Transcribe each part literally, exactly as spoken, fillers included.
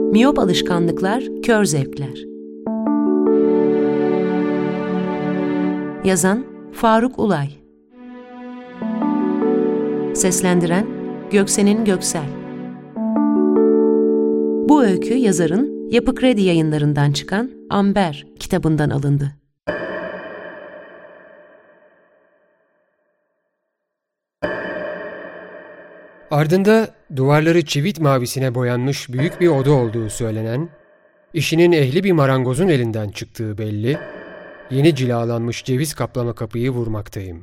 Miyop alışkanlıklar, kör zevkler. Yazan Faruk Ulay. Seslendiren Göksenin Göksel. Bu öykü yazarın Yapı Kredi Yayınları'ndan çıkan Amber kitabından alındı. Ardında duvarları çivit mavisine boyanmış büyük bir oda olduğu söylenen, işinin ehli bir marangozun elinden çıktığı belli, yeni cilalanmış ceviz kaplama kapıyı vurmaktayım.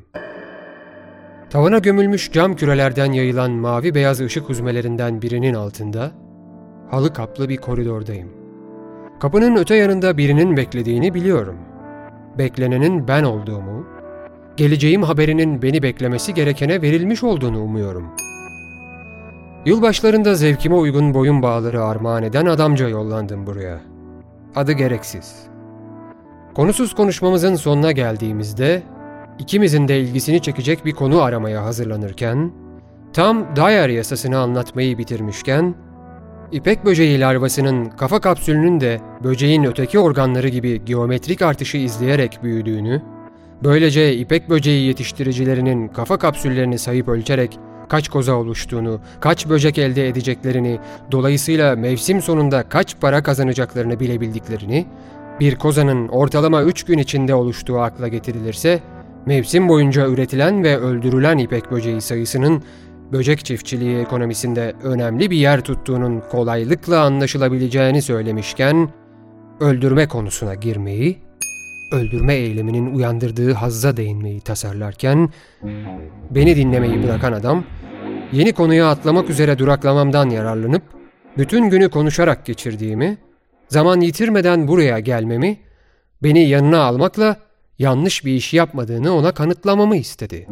Tavana gömülmüş cam kürelerden yayılan mavi beyaz ışık huzmelerinden birinin altında, halı kaplı bir koridordayım. Kapının öte yanında birinin beklediğini biliyorum. Beklenenin ben olduğumu, geleceğim haberinin beni beklemesi gerekene verilmiş olduğunu umuyorum. Yılbaşlarında zevkime uygun boyun bağları armağan eden adamca yollandım buraya. Adı gereksiz. Konusuz konuşmamızın sonuna geldiğimizde, ikimizin de ilgisini çekecek bir konu aramaya hazırlanırken, tam Dyer yasasını anlatmayı bitirmişken, İpek böceği larvasının kafa kapsülünün de böceğin öteki organları gibi geometrik artışı izleyerek büyüdüğünü, böylece İpek böceği yetiştiricilerinin kafa kapsüllerini sayıp ölçerek kaç koza oluştuğunu, kaç böcek elde edeceklerini, dolayısıyla mevsim sonunda kaç para kazanacaklarını bilebildiklerini, bir kozanın ortalama üç gün içinde oluştuğu akla getirilirse, mevsim boyunca üretilen ve öldürülen ipek böceği sayısının böcek çiftçiliği ekonomisinde önemli bir yer tuttuğunun kolaylıkla anlaşılabileceğini söylemişken, öldürme konusuna girmeyi, öldürme eyleminin uyandırdığı hazza değinmeyi tasarlarken, beni dinlemeyi bırakan adam, yeni konuya atlamak üzere duraklamamdan yararlanıp, bütün günü konuşarak geçirdiğimi, zaman yitirmeden buraya gelmemi, beni yanına almakla yanlış bir iş yapmadığını ona kanıtlamamı istedi.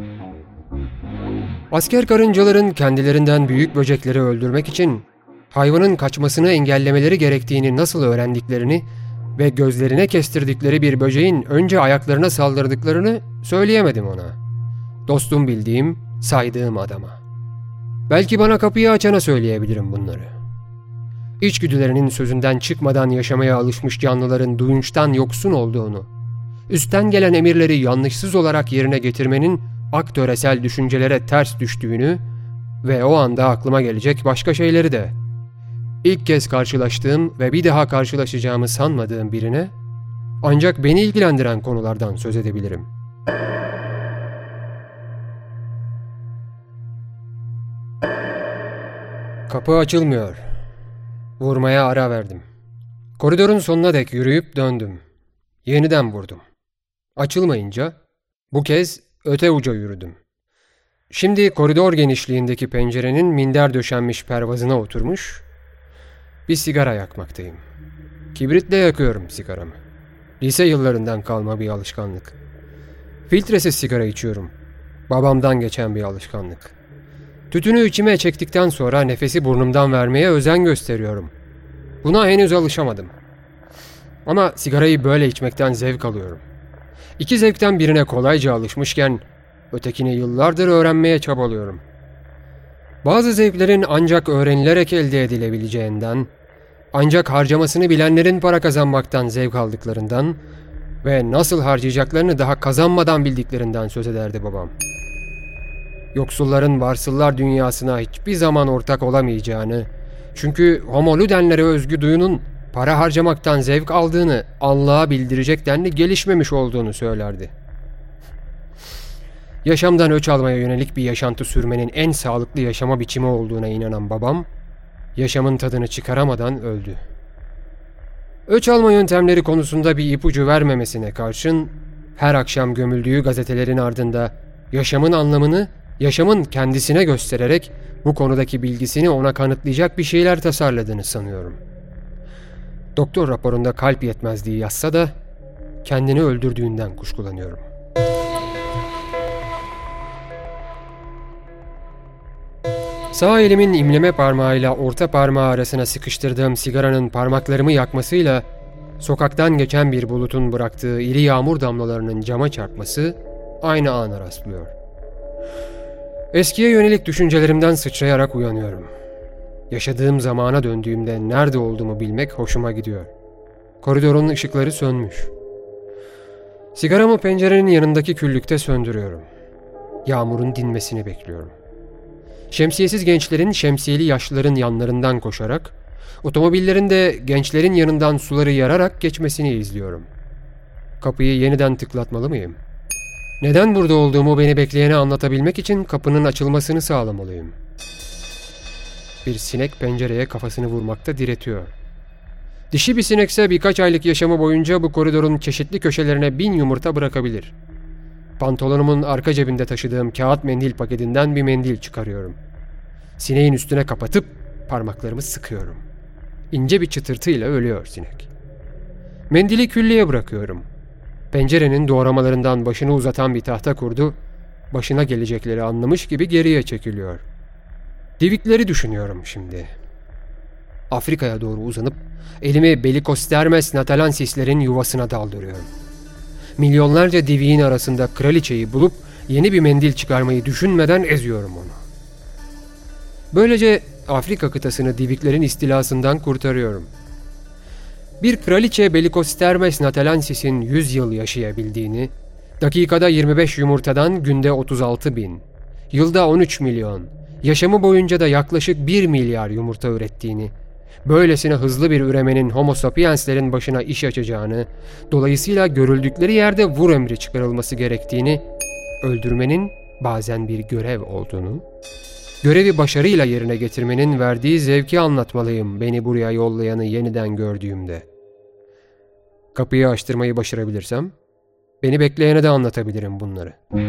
Asker karıncaların kendilerinden büyük böcekleri öldürmek için hayvanın kaçmasını engellemeleri gerektiğini nasıl öğrendiklerini ve gözlerine kestirdikleri bir böceğin önce ayaklarına saldırdıklarını söyleyemedim ona. Dostum bildiğim, saydığım adama. Belki bana kapıyı açana söyleyebilirim bunları. İçgüdülerinin sözünden çıkmadan yaşamaya alışmış canlıların duyunçtan yoksun olduğunu, üstten gelen emirleri yanlışsız olarak yerine getirmenin aktöresel düşüncelere ters düştüğünü ve o anda aklıma gelecek başka şeyleri de, İlk kez karşılaştığım ve bir daha karşılaşacağımı sanmadığım birine, ancak beni ilgilendiren konulardan söz edebilirim. Kapı açılmıyor. Vurmaya ara verdim. Koridorun sonuna dek yürüyüp döndüm. Yeniden vurdum. Açılmayınca, bu kez öte uca yürüdüm. Şimdi koridor genişliğindeki pencerenin minder döşenmiş pervazına oturmuş, bir sigara yakmaktayım. Kibritle yakıyorum sigaramı. Lise yıllarından kalma bir alışkanlık. Filtresiz sigara içiyorum. Babamdan geçen bir alışkanlık. Tütünü içime çektikten sonra nefesi burnumdan vermeye özen gösteriyorum. Buna henüz alışamadım. Ama sigarayı böyle içmekten zevk alıyorum. İki zevkten birine kolayca alışmışken, ötekini yıllardır öğrenmeye çabalıyorum. Bazı zevklerin ancak öğrenilerek elde edilebileceğinden, ancak harcamasını bilenlerin para kazanmaktan zevk aldıklarından ve nasıl harcayacaklarını daha kazanmadan bildiklerinden söz ederdi babam. Yoksulların varsıllar dünyasına hiçbir zaman ortak olamayacağını, çünkü homo ludenlere özgü duyunun para harcamaktan zevk aldığını Allah'a bildirecek denli gelişmemiş olduğunu söylerdi. Yaşamdan öç almaya yönelik bir yaşantı sürmenin en sağlıklı yaşama biçimi olduğuna inanan babam, yaşamın tadını çıkaramadan öldü. Öç alma yöntemleri konusunda bir ipucu vermemesine karşın, her akşam gömüldüğü gazetelerin ardında yaşamın anlamını, yaşamın kendisine göstererek bu konudaki bilgisini ona kanıtlayacak bir şeyler tasarladığını sanıyorum. Doktor raporunda kalp yetmezliği yazsa da, kendini öldürdüğünden kuşkulanıyorum. Sağ elimin imleme parmağıyla orta parmağı arasına sıkıştırdığım sigaranın parmaklarımı yakmasıyla sokaktan geçen bir bulutun bıraktığı iri yağmur damlalarının cama çarpması aynı ana rastlıyor. Eskiye yönelik düşüncelerimden sıçrayarak uyanıyorum. Yaşadığım zamana döndüğümde nerede olduğumu bilmek hoşuma gidiyor. Koridorun ışıkları sönmüş. Sigaramı pencerenin yanındaki küllükte söndürüyorum. Yağmurun dinmesini bekliyorum. Şemsiyesiz gençlerin şemsiyeli yaşlıların yanlarından koşarak, otomobillerin de gençlerin yanından suları yararak geçmesini izliyorum. Kapıyı yeniden tıklatmalı mıyım? Neden burada olduğumu beni bekleyene anlatabilmek için kapının açılmasını sağlamalıyım. Bir sinek pencereye kafasını vurmakta diretiyor. Dişi bir sinekse birkaç aylık yaşamı boyunca bu koridorun çeşitli köşelerine bin yumurta bırakabilir. Pantolonumun arka cebinde taşıdığım kağıt mendil paketinden bir mendil çıkarıyorum. Sineğin üstüne kapatıp parmaklarımı sıkıyorum. İnce bir çıtırtıyla ölüyor sinek. Mendili küllüğe bırakıyorum. Pencerenin doğramalarından başını uzatan bir tahta kurdu, başına gelecekleri anlamış gibi geriye çekiliyor. Divikleri düşünüyorum şimdi. Afrika'ya doğru uzanıp elimi Belikostermes natalansislerin yuvasına daldırıyorum. Milyonlarca diviğin arasında kraliçeyi bulup yeni bir mendil çıkarmayı düşünmeden eziyorum onu. Böylece Afrika kıtasını diviklerin istilasından kurtarıyorum. Bir kraliçe Belikostermes natalansis'in yüz yıl yaşayabildiğini, dakikada yirmi beş yumurtadan günde otuz altı bin, yılda on üç milyon, yaşamı boyunca da yaklaşık bir milyar yumurta ürettiğini, böylesine hızlı bir üremenin Homo sapienslerin başına iş açacağını, dolayısıyla görüldükleri yerde vur emri çıkarılması gerektiğini, öldürmenin bazen bir görev olduğunu, görevi başarıyla yerine getirmenin verdiği zevki anlatmalıyım beni buraya yollayanı yeniden gördüğümde. Kapıyı açtırmayı başarabilirsem, beni bekleyene de anlatabilirim bunları.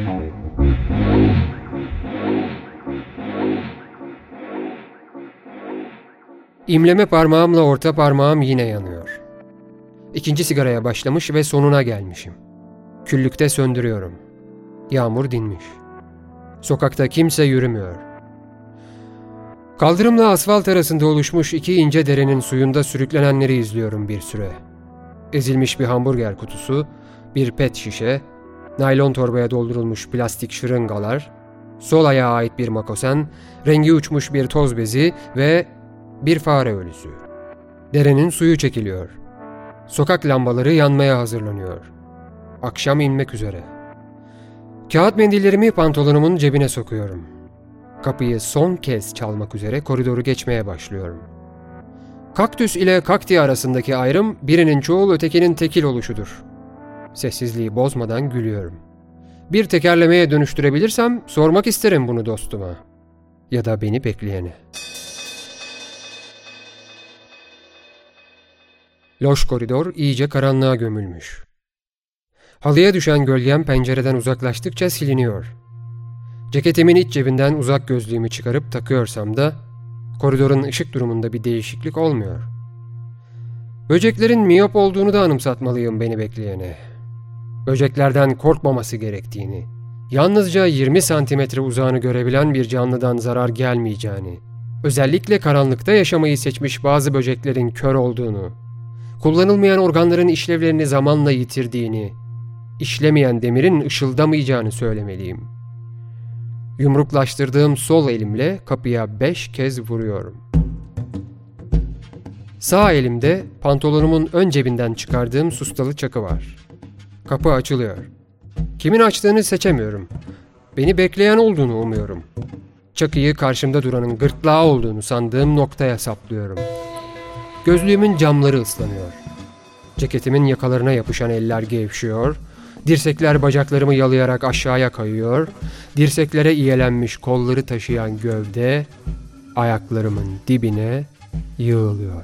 İmleme parmağımla orta parmağım yine yanıyor. İkinci sigaraya başlamış ve sonuna gelmişim. Küllükte söndürüyorum. Yağmur dinmiş. Sokakta kimse yürümüyor. Kaldırımla asfalt arasında oluşmuş iki ince derenin suyunda sürüklenenleri izliyorum bir süre. Ezilmiş bir hamburger kutusu, bir pet şişe, naylon torbaya doldurulmuş plastik şırıngalar, sol ayağa ait bir makosen, rengi uçmuş bir toz bezi ve bir fare ölüsü. Derenin suyu çekiliyor. Sokak lambaları yanmaya hazırlanıyor. Akşam inmek üzere. Kağıt mendillerimi pantolonumun cebine sokuyorum. Kapıyı son kez çalmak üzere koridoru geçmeye başlıyorum. Kaktüs ile kakti arasındaki ayrım birinin çoğul ötekinin tekil oluşudur. Sessizliği bozmadan gülüyorum. Bir tekerlemeye dönüştürebilirsem sormak isterim bunu dostuma. Ya da beni bekleyene. Loş koridor iyice karanlığa gömülmüş. Halıya düşen gölgem pencereden uzaklaştıkça siliniyor. Ceketimin iç cebinden uzak gözlüğümü çıkarıp takıyorsam da koridorun ışık durumunda bir değişiklik olmuyor. Böceklerin miyop olduğunu da anımsatmalıyım beni bekleyene. Böceklerden korkmaması gerektiğini, yalnızca yirmi santimetre uzağını görebilen bir canlıdan zarar gelmeyeceğini, özellikle karanlıkta yaşamayı seçmiş bazı böceklerin kör olduğunu, kullanılmayan organların işlevlerini zamanla yitirdiğini, işlemeyen demirin ışıldamayacağını söylemeliyim. Yumruklaştırdığım sol elimle kapıya beş kez vuruyorum. Sağ elimde pantolonumun ön cebinden çıkardığım sustalı çakı var. Kapı açılıyor. Kimin açtığını seçemiyorum. Beni bekleyen olduğunu umuyorum. Çakıyı karşımda duranın gırtlağı olduğunu sandığım noktaya saplıyorum. Gözlüğümün camları ıslanıyor. Ceketimin yakalarına yapışan eller gevşiyor. Dirsekler bacaklarımı yalayarak aşağıya kayıyor. Dirseklere iyelenmiş kolları taşıyan gövde ayaklarımın dibine yığılıyor.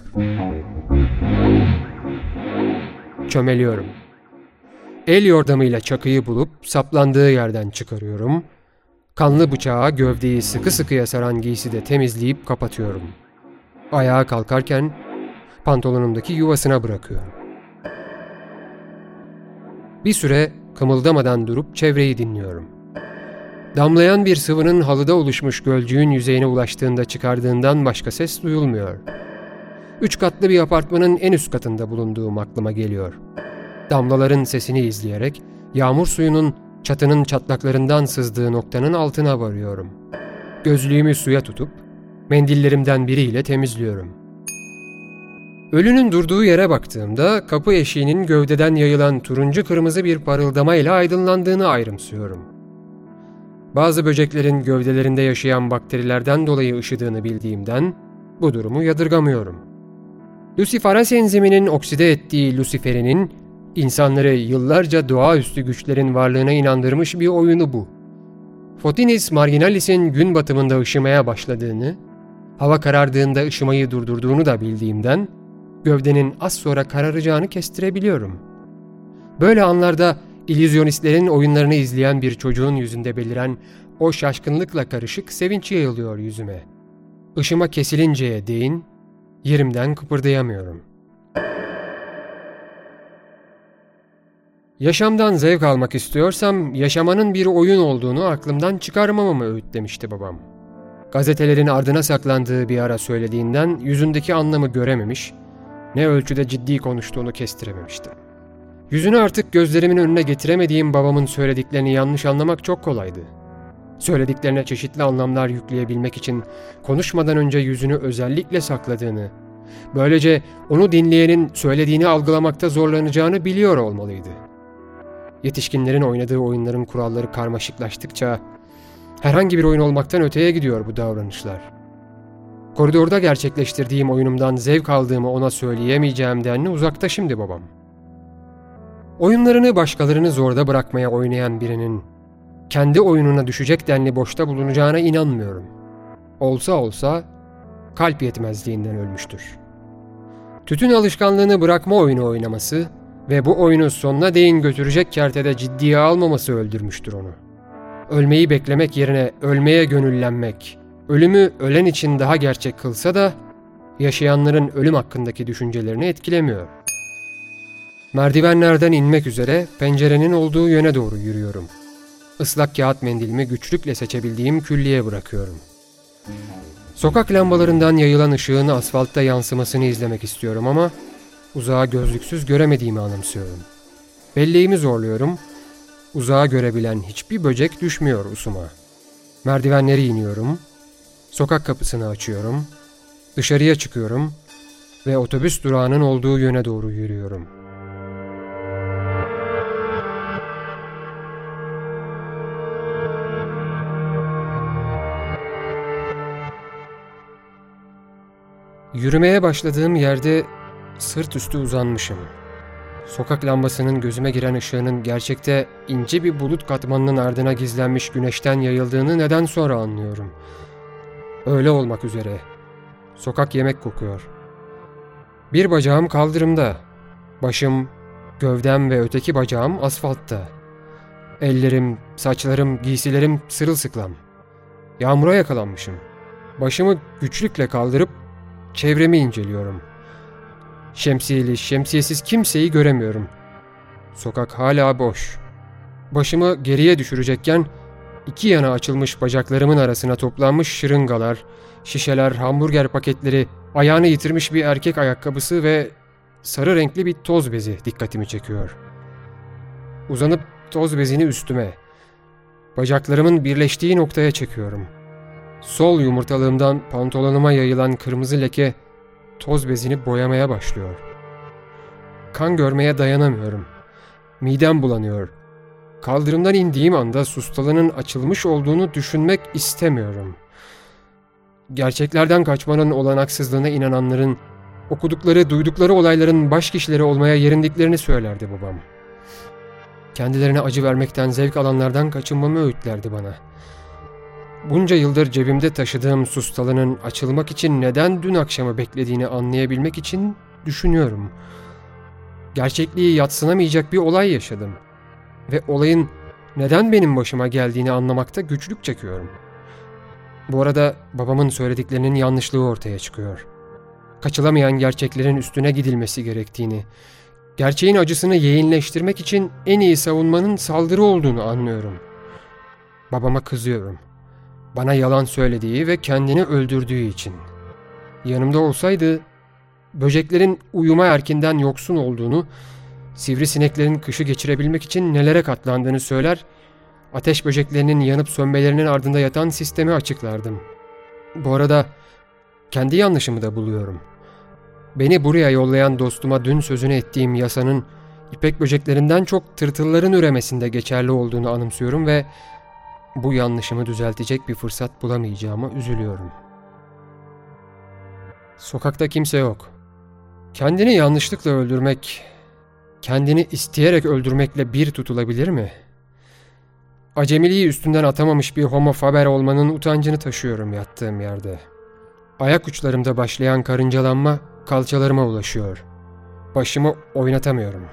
Çömeliyorum. El yordamıyla çakıyı bulup saplandığı yerden çıkarıyorum. Kanlı bıçağa gövdeyi sıkı sıkıya saran giyside temizleyip kapatıyorum. Ayağa kalkarken pantolonumdaki yuvasına bırakıyorum. Bir süre kımıldamadan durup çevreyi dinliyorum. Damlayan bir sıvının halıda oluşmuş gölcüğün yüzeyine ulaştığında çıkardığından başka ses duyulmuyor. Üç katlı bir apartmanın en üst katında bulunduğum aklıma geliyor. Damlaların sesini izleyerek yağmur suyunun çatının çatlaklarından sızdığı noktanın altına varıyorum. Gözlüğümü suya tutup Mendillerimden biriyle temizliyorum. Ölünün durduğu yere baktığımda kapı eşiğinin gövdeden yayılan turuncu kırmızı bir parıldamayla aydınlandığını ayrımsıyorum. Bazı böceklerin gövdelerinde yaşayan bakterilerden dolayı ışıdığını bildiğimden bu durumu yadırgamıyorum. Luciferase enziminin okside ettiği luciferinin insanları yıllarca doğaüstü güçlerin varlığına inandırmış bir oyunu bu. Photinis marginalis'in gün batımında ışımaya başladığını, hava karardığında ışımayı durdurduğunu da bildiğimden gövdenin az sonra kararacağını kestirebiliyorum. Böyle anlarda illüzyonistlerin oyunlarını izleyen bir çocuğun yüzünde beliren o şaşkınlıkla karışık sevinç yayılıyor yüzüme. Işıma kesilinceye değin, yerimden kıpırdayamıyorum. Yaşamdan zevk almak istiyorsam yaşamanın bir oyun olduğunu aklımdan çıkarmamamı öğütlemişti babam. Gazetelerin ardına saklandığı bir ara söylediğinden yüzündeki anlamı görememiş, ne ölçüde ciddi konuştuğunu kestirememiştim. Yüzünü artık gözlerimin önüne getiremediğim babamın söylediklerini yanlış anlamak çok kolaydı. Söylediklerine çeşitli anlamlar yükleyebilmek için konuşmadan önce yüzünü özellikle sakladığını, böylece onu dinleyenin söylediğini algılamakta zorlanacağını biliyor olmalıydı. Yetişkinlerin oynadığı oyunların kuralları karmaşıklaştıkça herhangi bir oyun olmaktan öteye gidiyor bu davranışlar. Koridorda gerçekleştirdiğim oyunumdan zevk aldığımı ona söyleyemeyeceğim denli uzakta şimdi babam. Oyunlarını başkalarını zorda bırakmaya oynayan birinin kendi oyununa düşecek denli boşta bulunacağına inanmıyorum. Olsa olsa kalp yetmezliğinden ölmüştür. Tütün alışkanlığını bırakma oyunu oynaması ve bu oyunu sonuna değin götürecek kertede ciddiye almaması öldürmüştür onu. Ölmeyi beklemek yerine ölmeye gönüllenmek, ölümü ölen için daha gerçek kılsa da yaşayanların ölüm hakkındaki düşüncelerini etkilemiyor. Merdivenlerden inmek üzere pencerenin olduğu yöne doğru yürüyorum. Islak kağıt mendilimi güçlükle seçebildiğim küllüğe bırakıyorum. Sokak lambalarından yayılan ışığın asfaltta yansımasını izlemek istiyorum ama uzağa gözlüksüz göremediğimi anımsıyorum. Belleğimi zorluyorum. Uzağa görebilen hiçbir böcek düşmüyor usuma. Merdivenleri iniyorum. Sokak kapısını açıyorum. Dışarıya çıkıyorum ve otobüs durağının olduğu yöne doğru yürüyorum. Yürümeye başladığım yerde sırt üstü uzanmışım. Sokak lambasının gözüme giren ışığının gerçekte ince bir bulut katmanının ardına gizlenmiş güneşten yayıldığını neden sonra anlıyorum. Öyle olmak üzere. Sokak yemek kokuyor. Bir bacağım kaldırımda. Başım, gövdem ve öteki bacağım asfaltta. Ellerim, saçlarım, giysilerim sırılsıklam. Yağmura yakalanmışım. Başımı güçlükle kaldırıp çevremi inceliyorum. Şemsiyeli, şemsiyesiz kimseyi göremiyorum. Sokak hala boş. Başımı geriye düşürecekken iki yana açılmış bacaklarımın arasına toplanmış şırıngalar, şişeler, hamburger paketleri, ayağını yitirmiş bir erkek ayakkabısı ve sarı renkli bir toz bezi dikkatimi çekiyor. Uzanıp toz bezini üstüme, bacaklarımın birleştiği noktaya çekiyorum. Sol yumurtalığımdan pantolonuma yayılan kırmızı leke toz bezini boyamaya başlıyor. Kan görmeye dayanamıyorum. Midem bulanıyor. Kaldırımdan indiğim anda sustalının açılmış olduğunu düşünmek istemiyorum. Gerçeklerden kaçmanın olanaksızlığına inananların, okudukları, duydukları olayların baş kişileri olmaya yerindiklerini söylerdi babam. Kendilerine acı vermekten zevk alanlardan kaçınmamı öğütlerdi bana. Bunca yıldır cebimde taşıdığım sustalının açılmak için neden dün akşamı beklediğini anlayabilmek için düşünüyorum. Gerçekliği yadsınamayacak bir olay yaşadım. Ve olayın neden benim başıma geldiğini anlamakta güçlük çekiyorum. Bu arada babamın söylediklerinin yanlışlığı ortaya çıkıyor. Kaçılamayan gerçeklerin üstüne gidilmesi gerektiğini, gerçeğin acısını yeğinleştirmek için en iyi savunmanın saldırı olduğunu anlıyorum. Babama kızıyorum. Bana yalan söylediği ve kendini öldürdüğü için. Yanımda olsaydı, böceklerin uyuma erkinden yoksun olduğunu, sivrisineklerin kışı geçirebilmek için nelere katlandığını söyler, ateş böceklerinin yanıp sönmelerinin ardında yatan sistemi açıklardım. Bu arada Kendi yanlışımı da buluyorum. Beni buraya yollayan dostuma dün sözünü ettiğim yasanın ipek böceklerinden çok tırtılların üremesinde geçerli olduğunu anımsıyorum ve bu yanlışımı düzeltecek bir fırsat bulamayacağıma üzülüyorum. Sokakta kimse yok. Kendini yanlışlıkla öldürmek, kendini isteyerek öldürmekle bir tutulabilir mi? Acemiliği üstünden atamamış bir homo faber olmanın utancını taşıyorum yattığım yerde. Ayak uçlarımda başlayan karıncalanma kalçalarıma ulaşıyor. Başımı oynatamıyorum.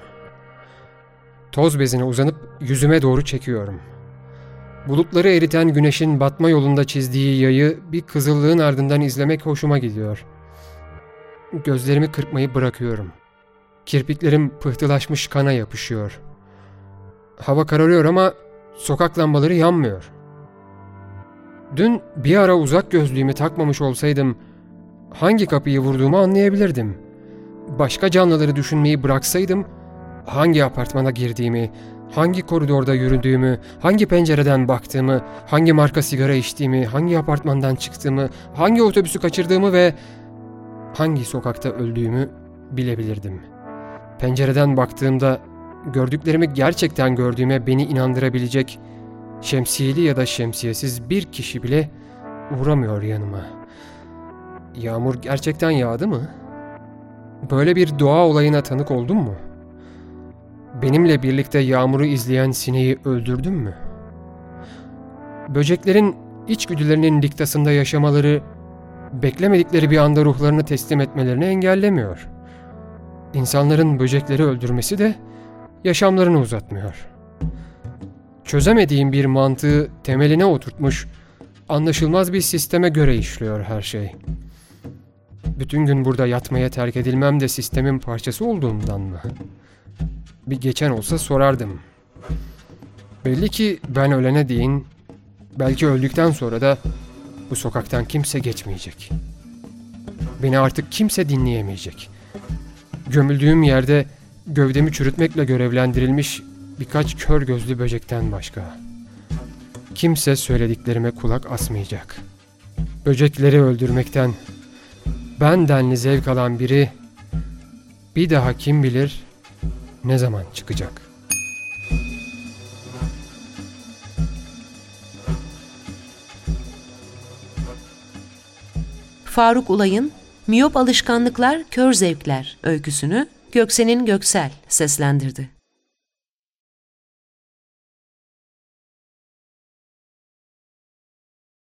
Toz bezine uzanıp yüzüme doğru çekiyorum. Bulutları eriten güneşin batma yolunda çizdiği yayı bir kızıllığın ardından izlemek hoşuma gidiyor. Gözlerimi kırpmayı bırakıyorum. Kirpiklerim pıhtılaşmış kana yapışıyor. Hava kararıyor ama sokak lambaları yanmıyor. Dün bir ara uzak gözlüğümü takmamış olsaydım hangi kapıyı vurduğumu anlayabilirdim. Başka canlıları düşünmeyi bıraksaydım hangi apartmana girdiğimi, hangi koridorda yürüdüğümü, hangi pencereden baktığımı, hangi marka sigara içtiğimi, hangi apartmandan çıktığımı, hangi otobüsü kaçırdığımı ve hangi sokakta öldüğümü bilebilirdim. Pencereden baktığımda gördüklerimi gerçekten gördüğüme beni inandırabilecek şemsiyeli ya da şemsiyesiz bir kişi bile uğramıyor yanıma. Yağmur gerçekten yağdı mı? Böyle bir doğa olayına tanık oldum mu? Benimle birlikte yağmuru izleyen sineği öldürdüm mü? Böceklerin içgüdülerinin diktasında yaşamaları, beklemedikleri bir anda ruhlarını teslim etmelerini engellemiyor. İnsanların böcekleri öldürmesi de yaşamlarını uzatmıyor. Çözemediğim bir mantığı temeline oturtmuş, anlaşılmaz bir sisteme göre işliyor her şey. Bütün gün burada yatmaya terk edilmem de sistemin parçası olduğumdan mı? Bir geçen olsa sorardım. Belli ki ben ölene değin, belki öldükten sonra da bu sokaktan kimse geçmeyecek. Beni artık kimse dinleyemeyecek. Gömüldüğüm yerde gövdemi çürütmekle görevlendirilmiş birkaç kör gözlü böcekten başka. Kimse söylediklerime kulak asmayacak. Böcekleri öldürmekten ben denli zevk alan biri bir daha kim bilir ne zaman çıkacak? Faruk Ulay'ın Miyop Alışkanlıklar, Kör Zevkler öyküsünü Göksen'in Göksel seslendirdi.